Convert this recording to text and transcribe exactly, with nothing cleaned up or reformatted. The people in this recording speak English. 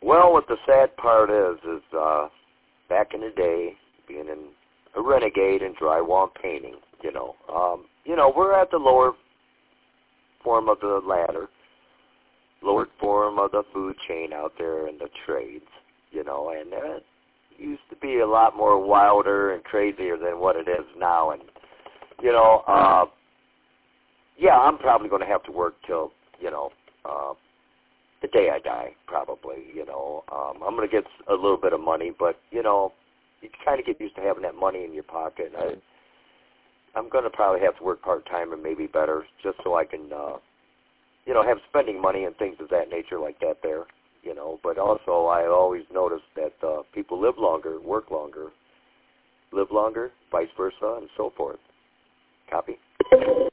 Well, what the sad part is, is uh, back in the day, being in a renegade in drywall painting, you know, um, you know, we're at the lower form of the ladder, lower form of the food chain out there in the trades, you know, and it used to be a lot more wilder and crazier than what it is now. And, you know, uh, yeah, I'm probably going to have to work till, you know, uh, the day I die, probably, you know. Um, I'm going to get a little bit of money, but, you know, you kind of get used to having that money in your pocket. And I, I'm going to probably have to work part-time and maybe better just so I can, uh, you know, have spending money and things of that nature like that there, you know. But also I always noticed that uh, people live longer, work longer, live longer, vice versa, and so forth. Copy?